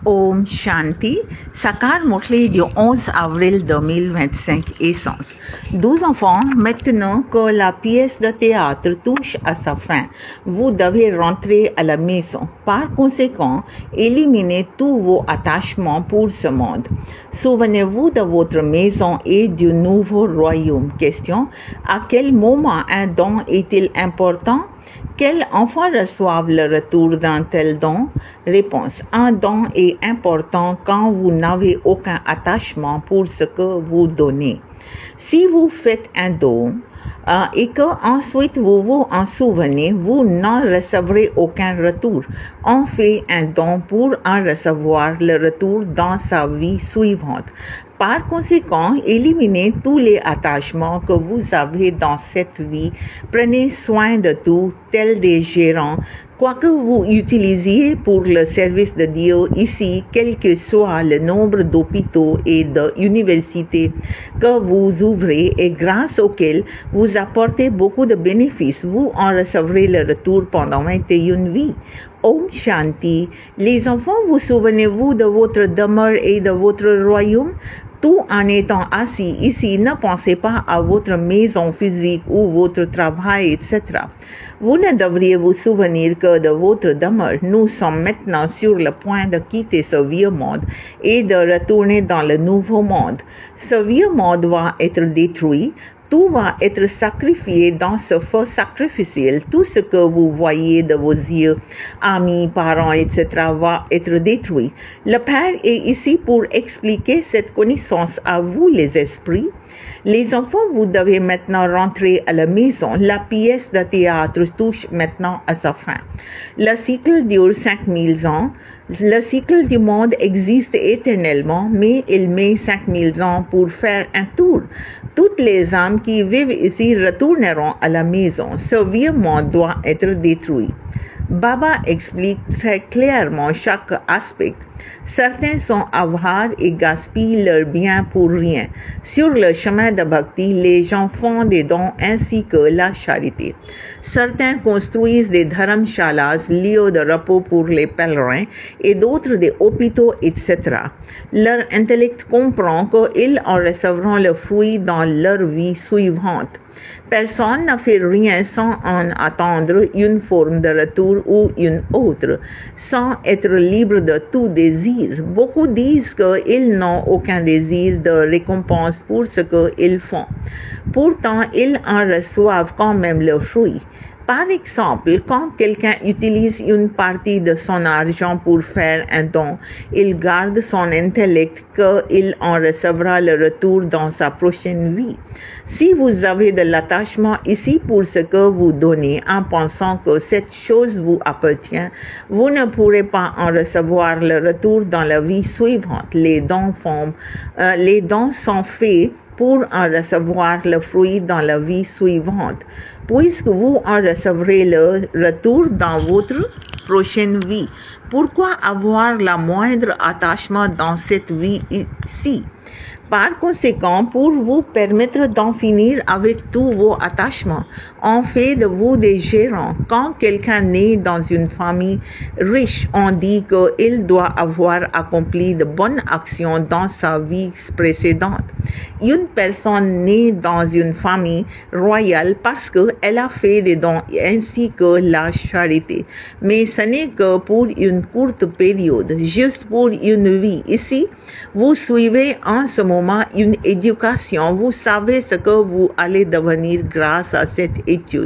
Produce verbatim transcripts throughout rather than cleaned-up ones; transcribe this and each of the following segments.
Om Shanti, Sakar Motley du onze avril deux mille vingt-cinq Essence. douze enfants, maintenant que la pièce de théâtre touche à sa fin, vous devez rentrer à la maison. Par conséquent, éliminez tous vos attachements pour ce monde. Souvenez-vous de votre maison et du nouveau royaume. Question: à quel moment un don est-il important? Quels enfants reçoivent le retour d'un tel don? Réponse: un don est important quand vous n'avez aucun attachement pour ce que vous donnez. Si vous faites un don euh, et que ensuite vous vous en souvenez, vous n'en recevrez aucun retour. On fait un don pour en recevoir le retour dans sa vie suivante. Par conséquent, éliminez tous les attachements que vous avez dans cette vie. Prenez soin de tout, tels des gérants. Quoi que vous utilisiez pour le service de Dieu ici, quel que soit le nombre d'hôpitaux et d'universités que vous ouvrez et grâce auxquels vous apportez beaucoup de bénéfices, vous en recevrez le retour pendant vingt et une vies. Om Shanti. Les enfants, vous souvenez-vous de votre demeure et de votre royaume? Tout en étant assis ici, ne pensez pas à votre maison physique ou votre travail, et cetera. Vous ne devriez vous souvenir que de votre demeure. Nous sommes maintenant sur le point de quitter ce vieux monde et de retourner dans le nouveau monde. Ce vieux monde va être détruit. Tout va être sacrifié dans ce feu sacrificiel. Tout ce que vous voyez de vos yeux, amis, parents, et cetera va être détruit. Le Père est ici pour expliquer cette connaissance à vous, les esprits. Les enfants, vous devez maintenant rentrer à la maison. La pièce de théâtre touche maintenant à sa fin. Le cycle dure cinq mille ans. Le cycle du monde existe éternellement, mais il met cinq mille ans pour faire un tour. Toutes les âmes qui vivent ici retourneront à la maison. Ce vieux monde doit être détruit. Baba explique très clairement chaque aspect. Certains sont avares et gaspillent leurs biens pour rien. Sur le chemin de Bhakti, les gens font des dons ainsi que la charité. Certains construisent des dharamshalas, lieux de repos pour les pèlerins, et d'autres des hôpitaux, et cetera. Leur intellect comprend qu'ils en recevront le fruit dans leur vie suivante. Personne ne fait rien sans en attendre une forme de retour ou une autre, sans être libre de tout désir. Beaucoup disent qu'ils n'ont aucun désir de récompense pour ce qu'ils font. Pourtant, ils en reçoivent quand même le fruit. Par exemple, quand quelqu'un utilise une partie de son argent pour faire un don, il garde son intellect qu'il en recevra le retour dans sa prochaine vie. Si vous avez de l'attachement ici pour ce que vous donnez en pensant que cette chose vous appartient, vous ne pourrez pas en recevoir le retour dans la vie suivante. Les dons, font, euh, les dons sont faits pour en recevoir le fruit dans la vie suivante, puisque vous en recevrez le retour dans votre prochaine vie. Pourquoi avoir la moindre attachement dans cette vie-ci? Par conséquent, pour vous permettre d'en finir avec tous vos attachements, on fait de vous des gérants. Quand quelqu'un naît dans une famille riche, on dit qu'il doit avoir accompli de bonnes actions dans sa vie précédente. Une personne naît dans une famille royale parce qu'elle a fait des dons ainsi que la charité. Mais ce n'est que pour une courte période, juste pour une vie. Ici, vous suivez en ce moment une éducation. Vous savez ce que vous allez devenir grâce à cette étude.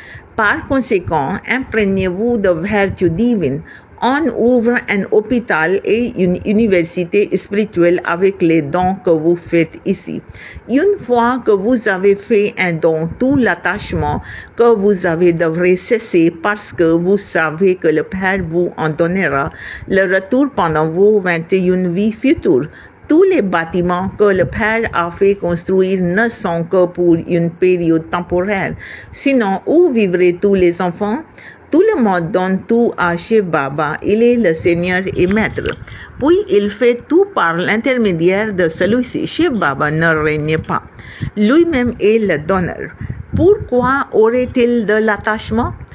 Par conséquent, imprégnez-vous de vertus divines. On ouvre un hôpital et une université spirituelle avec les dons que vous faites ici. Une fois que vous avez fait un don, tout l'attachement que vous avez devrait cesser parce que vous savez que le Père vous en donnera le retour pendant vos vingt et une vies futures. Tous les bâtiments que le Père a fait construire ne sont que pour une période temporaire. Sinon, où vivraient tous les enfants? Tout le monde donne tout à Shiv Baba. Il est le Seigneur et Maître. Puis il fait tout par l'intermédiaire de celui-ci. Shiv Baba ne règne pas. Lui-même est le donneur. Pourquoi aurait-il de l'attachement?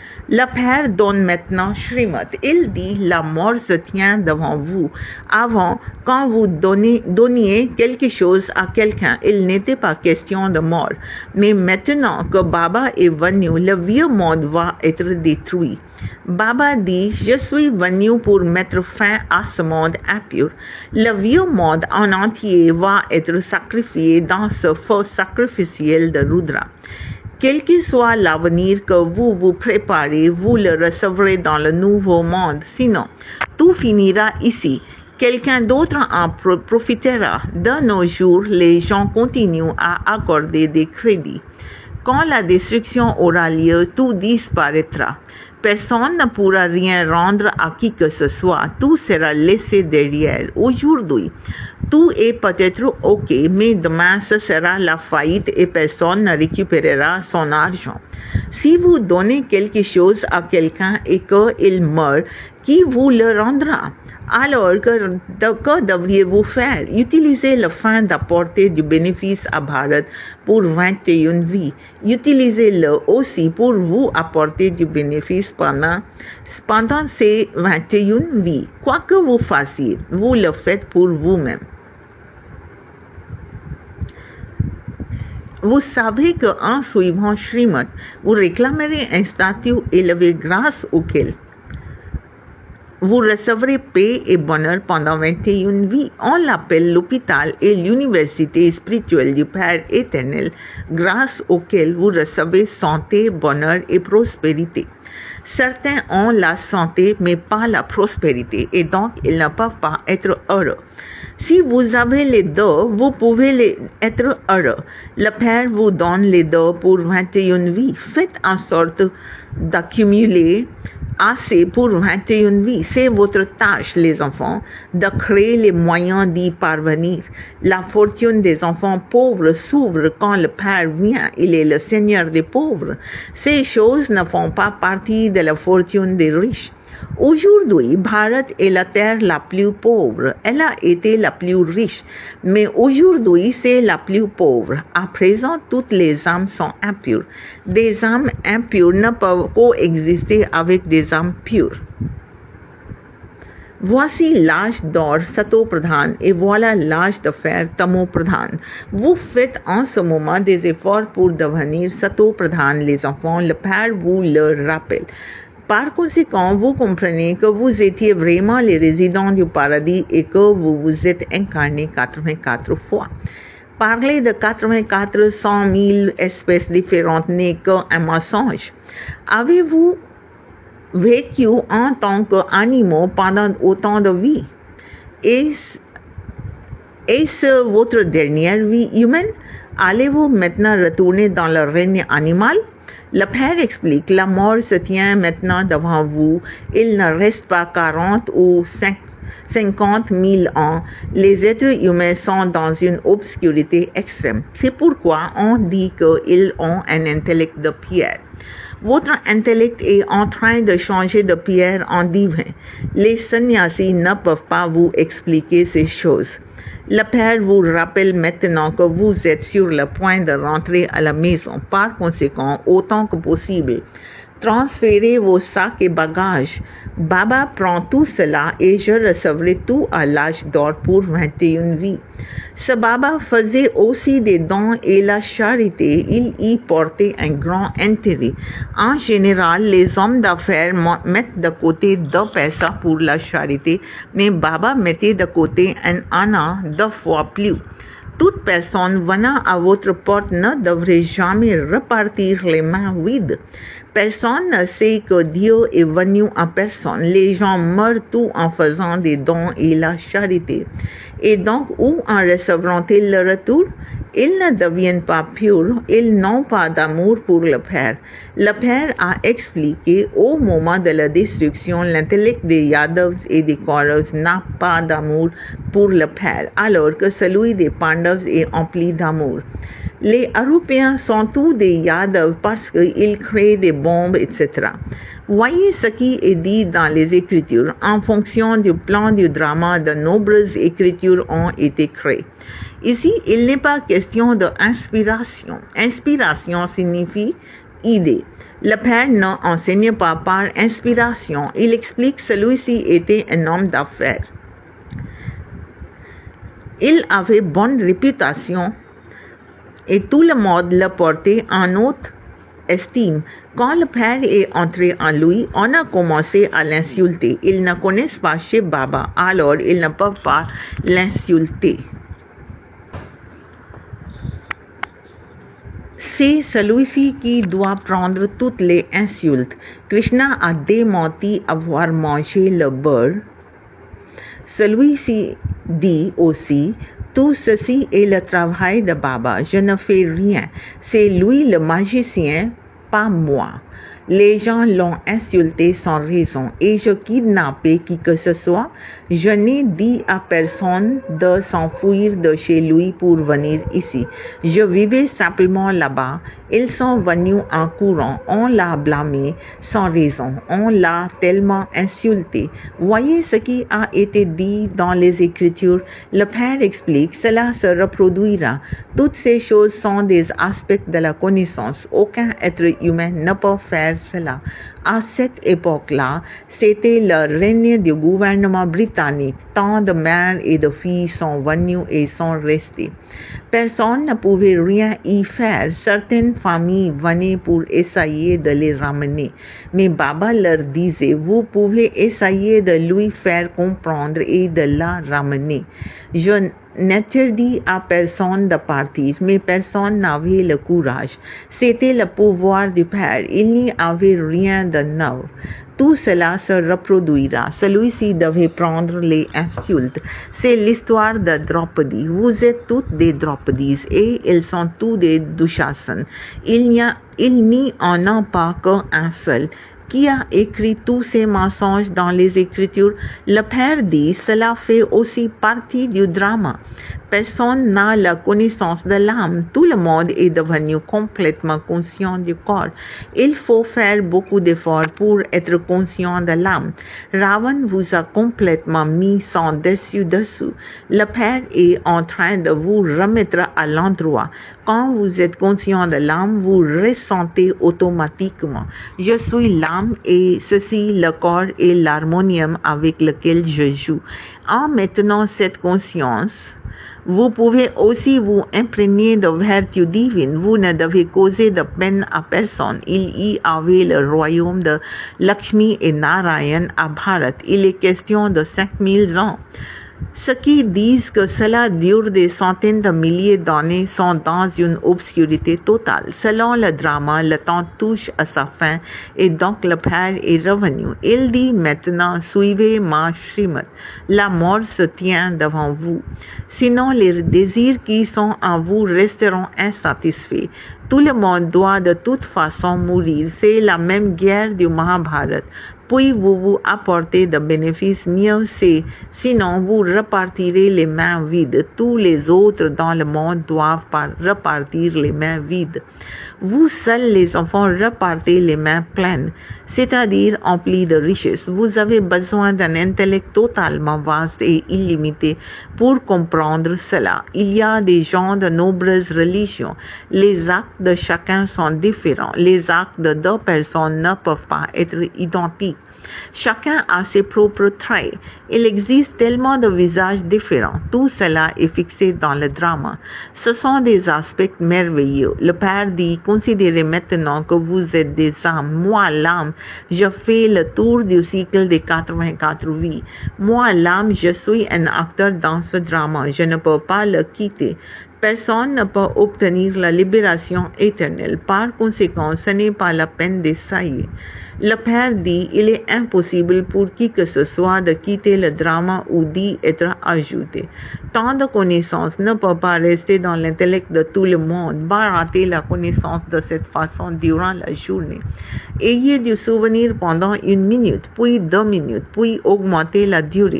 Le père donne maintenant Shrimad. Il dit, la mort se tient devant vous. Avant, quand vous donnez, donniez quelque chose à quelqu'un, il n'était pas question de mort. Mais maintenant que Baba est venu, le vieux monde va être détruit. Baba dit, je suis venu pour mettre fin à ce monde impur. Le vieux monde en entier va être sacrifié dans ce feu sacrificiel de Rudra. Quel que soit l'avenir que vous vous préparez, vous le recevrez dans le nouveau monde. Sinon, tout finira ici. Quelqu'un d'autre en profitera. De nos jours, les gens continuent à accorder des crédits. Quand la destruction aura lieu, tout disparaîtra. Personne ne pourra rien rendre à qui que ce soit. Tout sera laissé derrière. Aujourd'hui, tout est peut-être OK, mais demain, ce sera la faillite et personne ne récupérera son argent. Si vous donnez quelque chose à quelqu'un et qu'il meurt, qui vous le rendra? Alors, que, que devriez-vous faire? Utilisez le fin d'apporter du bénéfice à Bharat pour vingt et une vies. Utilisez-le aussi pour vous apporter du bénéfice pendant, pendant ces vingt et une vies. Quoi que vous fassiez, vous le faites pour vous-même. Vous savez qu'en suivant Shrimad, vous réclamerez un statut élevé grâce auquel vous recevrez paix et bonheur pendant vingt et une vies. On l'appelle l'hôpital et l'université spirituelle du Père éternel, grâce auquel vous recevez santé, bonheur et prospérité. Certains ont la santé mais pas la prospérité et donc ils ne peuvent pas être heureux. Si vous avez les deux, vous pouvez les être heureux. Le Père vous donne les deux pour vingt et une vies. Faites en sorte d'accumuler assez pour vingt et une vies. C'est votre tâche, les enfants, de créer les moyens d'y parvenir. La fortune des enfants pauvres s'ouvre quand le Père vient. Il est le Seigneur des pauvres. Ces choses ne font pas partie de la fortune des riches. Aujourd'hui, Bharat est la terre la plus pauvre. Elle a été la plus riche, mais aujourd'hui, c'est la plus pauvre. À présent, toutes les âmes sont impures. Des âmes impures ne peuvent coexister avec des âmes pures. Voici l'âge d'or Sato-Pradhan et voilà l'âge de fer Tamo-Pradhan. Vous faites en ce moment des efforts pour devenir Sato-Pradhan, les enfants. Le Père vous le rappelle. Par conséquent, vous comprenez que vous étiez vraiment les résidents du paradis et que vous vous êtes incarnés quatre-vingt-quatre fois. Parler de quatre-vingt-quatre cent mille espèces différentes n'est qu'un mensonge. Avez-vous vécu en tant qu'animaux pendant autant de vies? Est-ce, est-ce votre dernière vie humaine? Allez-vous maintenant retourner dans le règne animal? Le Père explique, la mort se tient maintenant devant vous. Il ne reste pas quarante ou cinquante mille ans. Les êtres humains sont dans une obscurité extrême. C'est pourquoi on dit qu'ils ont un intellect de pierre. Votre intellect est en train de changer de pierre en divin. Les sannyasis ne peuvent pas vous expliquer ces choses. Le Père vous rappelle maintenant que vous êtes sur le point de rentrer à la maison. Par conséquent, autant que possible, transférez vos sacs et bagages. Baba prend tout cela et je recevrai tout à l'âge d'or pour vingt et une vies. Ce Baba faisait aussi des dons et la charité. Il y portait un grand intérêt. En général, les hommes d'affaires mettent de côté deux paisa pour la charité, mais Baba mettait de côté un anna deux fois plus. Toute personne venant à votre porte ne devrait jamais repartir les mains vides. Personne ne sait que Dieu est venu en personne. Les gens meurent tout en faisant des dons et la charité. Et donc, où en recevront-ils le retour? Ils ne deviennent pas purs, ils n'ont pas d'amour pour le Père. Le Père a expliqué, au moment de la destruction, l'intellect des Yadavs et des Kauravas n'a pas d'amour pour le Père, alors que celui des Pandavas est empli d'amour. Les Européens sont tous des Yadavs parce qu'ils créent des bombes, et cetera. Voyez ce qui est dit dans les Écritures. En fonction du plan du drama, de nombreuses écritures ont été créées. Ici, il n'est pas question d'inspiration. Inspiration signifie idée. Le père n'enseigne pas par inspiration. Il explique que celui-ci était un homme d'affaires. Il avait bonne réputation et tout le monde le portait en haute estime. Quand le père est entré en lui, on a commencé à l'insulter. Ils ne connaissent pas chez Baba, alors ils ne peuvent pas l'insulter. C'est celui-ci qui doit prendre toutes les insultes. Krishna a démenti avoir mangé le beurre. Celui-ci dit aussi, tout ceci est le travail de Baba, je ne fais rien. C'est lui le magicien, pas moi. Les gens l'ont insulté sans raison et je kidnappais qui que ce soit. Je n'ai dit à personne de s'enfuir de chez lui pour venir ici. Je vivais simplement là-bas. Ils sont venus en courant. On l'a blâmé sans raison. On l'a tellement insulté. Voyez ce qui a été dit dans les Écritures. Le Père explique, cela se reproduira. Toutes ces choses sont des aspects de la connaissance. Aucun être humain ne peut faire cela. À cette époque-là, c'était le règne du gouvernement britannique. Tant de mères et de filles sont venues et sont restées. Personne ne pouvait rien y faire. Certaines familles venaient pour essayer de les ramener. Mais Baba leur disait, vous pouvez essayer de lui faire comprendre et de la ramener. Je n'interdis à personne de partir, mais personne n'avait le courage. C'était le pouvoir du Père. Il n'y avait rien de neuf. Tout cela se reproduira. Celui-ci devait prendre les insultes. C'est l'histoire de Draupadi. Vous êtes toutes des Draupadis et ils sont tous des Dushasana. Il n'y a, il n'y en a pas qu'un seul. Qui a écrit tous ces mensonges dans les Écritures? Le Père dit, cela fait aussi partie du drama. Personne n'a la connaissance de l'âme. Tout le monde est devenu complètement conscient du corps. Il faut faire beaucoup d'efforts pour être conscient de l'âme. Ravan vous a complètement mis son dessus-dessous. Le Père est en train de vous remettre à l'endroit. Quand vous êtes conscient de l'âme, vous ressentez automatiquement. Je suis l'âme et ceci, le corps et l'harmonium avec lequel je joue. En maintenant cette conscience, vous pouvez aussi vous imprégner de vertus divines. Vous ne devez causer de peine à personne. Il y avait le royaume de Lakshmi et Narayan à Bharat. Il est question de cinq mille ans. Ceux qui disent que cela dure des centaines de milliers d'années sont dans une obscurité totale. Selon le drama, le temps touche à sa fin et donc le Père est revenu. Il dit maintenant, suivez ma Srimad. La mort se tient devant vous. Sinon, les désirs qui sont en vous resteront insatisfaits. Tout le monde doit de toute façon mourir. C'est la même guerre du Mahabharat. Puis vous vous apportez de bénéfices, mieux c'est. Sinon, vous repartirez les mains vides. Tous les autres dans le monde doivent repartir les mains vides. Vous seuls, les enfants, repartez les mains pleines, c'est-à-dire emplies de richesses. Vous avez besoin d'un intellect totalement vaste et illimité pour comprendre cela. Il y a des gens de nombreuses religions. Les actes de chacun sont différents. Les actes de deux personnes ne peuvent pas être identiques. Chacun a ses propres traits. Il existe tellement de visages différents. Tout cela est fixé dans le drama. Ce sont des aspects merveilleux. Le Père dit, considérez maintenant que vous êtes des âmes. Moi, l'âme, je fais le tour du cycle des quatre-vingt-quatre vies. Moi, l'âme, je suis un acteur dans ce drama. Je ne peux pas le quitter. Personne ne peut obtenir la libération éternelle. Par conséquent, ce n'est pas la peine d'essayer. Le Père dit, il est impossible pour qui que ce soit de quitter le drama ou d'y être ajouté. Tant de connaissances ne peut pas rester dans l'intellect de tout le monde. Baratez la connaissance de cette façon durant la journée. Ayez du souvenir pendant une minute, puis deux minutes, puis augmentez la durée.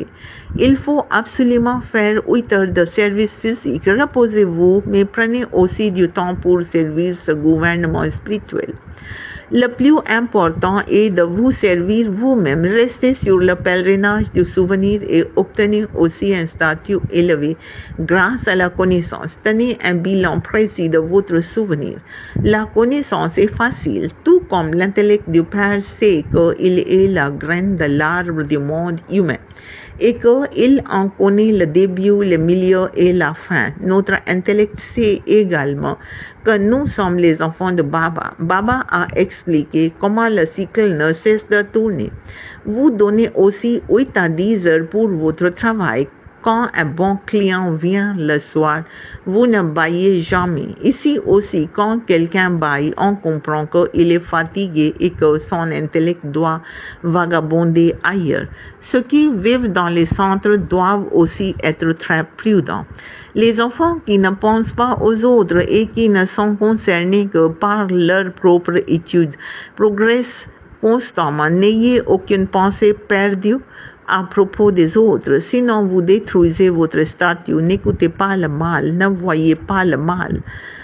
Il faut absolument faire huit heures de service physique. Reposez-vous, mais prenez aussi du temps pour servir ce gouvernement spirituel. Le plus important est de vous servir vous-même. Restez sur le pèlerinage du souvenir et obtenez aussi un statut élevé grâce à la connaissance. Tenez un bilan précis de votre souvenir. La connaissance est facile, tout comme l'intellect du Père sait qu'il est la graine de l'arbre du monde humain et qu'il en connaît le début, le milieu et la fin. Notre intellect sait également que nous sommes les enfants de Baba. Baba a expliqué comment le cycle ne cesse de tourner. Vous donnez aussi huit à dix heures pour votre travail. Quand un bon client vient le soir, vous ne baillez jamais. Ici aussi, quand quelqu'un baille, on comprend qu'il est fatigué et que son intellect doit vagabonder ailleurs. Ceux qui vivent dans les centres doivent aussi être très prudents. Les enfants qui ne pensent pas aux autres et qui ne sont concernés que par leur propre étude progressent constamment. N'ayez aucune pensée perdue à propos des autres, sinon vous détruisez votre statut. N'écoutez pas le mal, ne voyez pas le mal.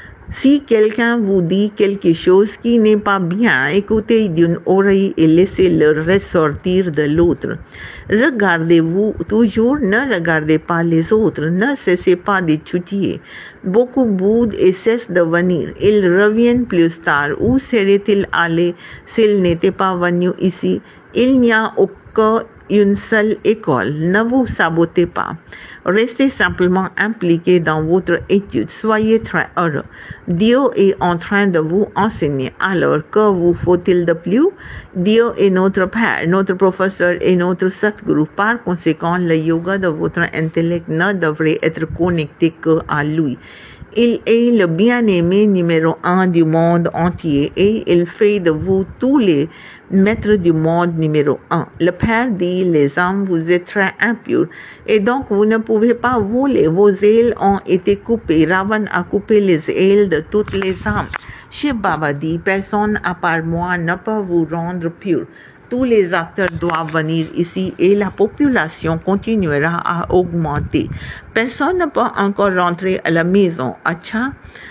Si quelqu'un vous dit quelque chose qui n'est pas bien, écoutez d'une oreille et laissez-le ressortir de l'autre. Regardez-vous toujours, ne regardez pas les autres, ne cessez pas d'étudier. Beaucoup boudent et cessent de venir. Ils reviennent plus tard. Où seraient-ils allés s'ils n'étaient pas venus ici? Il n'y a aucun une seule école. Ne vous sabotez pas. Restez simplement impliqué dans votre étude. Soyez très heureux. Dieu est en train de vous enseigner. Alors, que vous faut-il de plus? Dieu est notre Père, notre professeur et notre Satguru. Par conséquent, le yoga de votre intellect ne devrait être connecté qu'à lui. Il est le bien-aimé numéro un du monde entier et il fait de vous tous les maîtres du monde numéro un. Le Père dit, les âmes, vous êtes très impurs et donc vous ne pouvez pas voler. Vos ailes ont été coupées. Ravan a coupé les ailes de toutes les âmes. Shiv Baba dit, personne à part moi ne peut vous rendre pur. Tous les acteurs doivent venir ici et la population continuera à augmenter. Personne ne peut encore rentrer à la maison. Acha,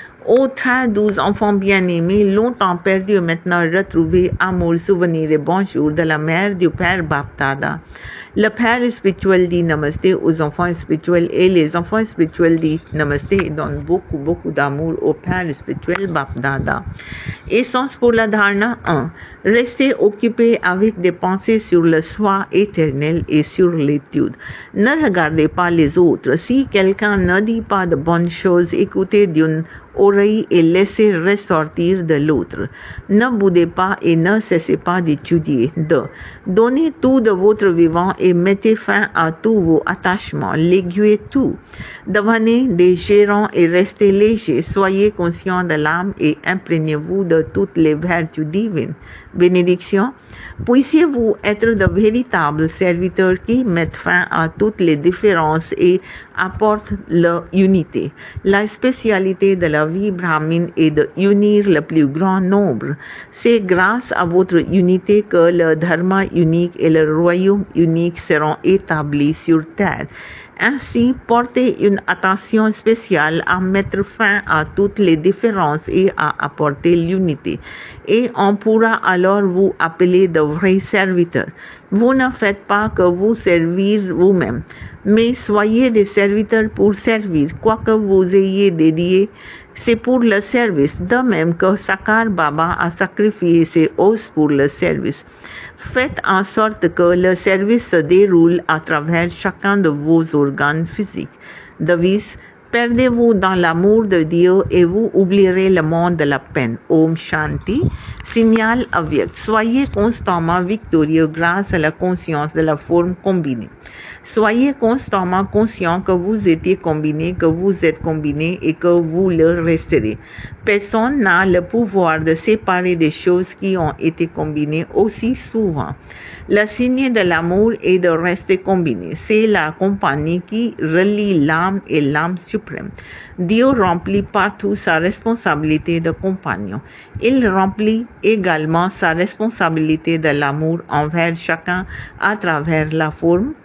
ô très douze enfants bien-aimés, longtemps perdus, maintenant retrouvés, amour, souvenir et bonjour de la mère du Père Baptada. Le Père spirituel dit Namasté aux enfants spirituels et les enfants spirituels disent Namasté et donnent beaucoup, beaucoup d'amour au Père spirituel Baptada. Essence pour la dharana un. Restez occupés avec des pensées sur le soi éternel et sur l'étude. Ne regardez pas les autres. Si quelqu'un ne dit pas de bonnes choses, écoutez d'une oreille et laissez ressortir de l'autre. Ne boudez pas et ne cessez pas d'étudier. deux. Donnez tout de votre vivant et mettez fin à tous vos attachements. Léguez tout. Devenez des gérants et restez légers. Soyez conscients de l'âme et imprégnez-vous de toutes les vertus divines. Bénédiction. Puissiez-vous être de véritables serviteurs qui mettent fin à toutes les différences et apportent l'unité. La spécialité de la vie brahmine est de unir le plus grand nombre. C'est grâce à votre unité que le dharma unique et le royaume unique seront établis sur terre. Ainsi, portez une attention spéciale à mettre fin à toutes les différences et à apporter l'unité. Et on pourra alors vous appeler de vrais serviteurs. Vous ne faites pas que vous servir vous-même, mais soyez des serviteurs pour servir. Quoi que vous ayez dédié, c'est pour le service, de même que Sakar Baba a sacrifié ses os pour le service. Faites en sorte que le service se déroule à travers chacun de vos organes physiques. Devise, perdez-vous dans l'amour de Dieu et vous oublierez le monde de la peine. Om Shanti. Signal avyakt. Soyez constamment victorieux grâce à la conscience de la forme combinée. Soyez constamment conscient que vous étiez combiné, que vous êtes combiné et que vous le resterez. Personne n'a le pouvoir de séparer des choses qui ont été combinées aussi souvent. Le signe de l'amour est de rester combiné. C'est la compagnie qui relie l'âme et l'âme suprême. Dieu remplit partout sa responsabilité de compagnon. Il remplit également sa responsabilité de l'amour envers chacun à travers la forme combinée.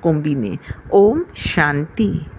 Om Shanti.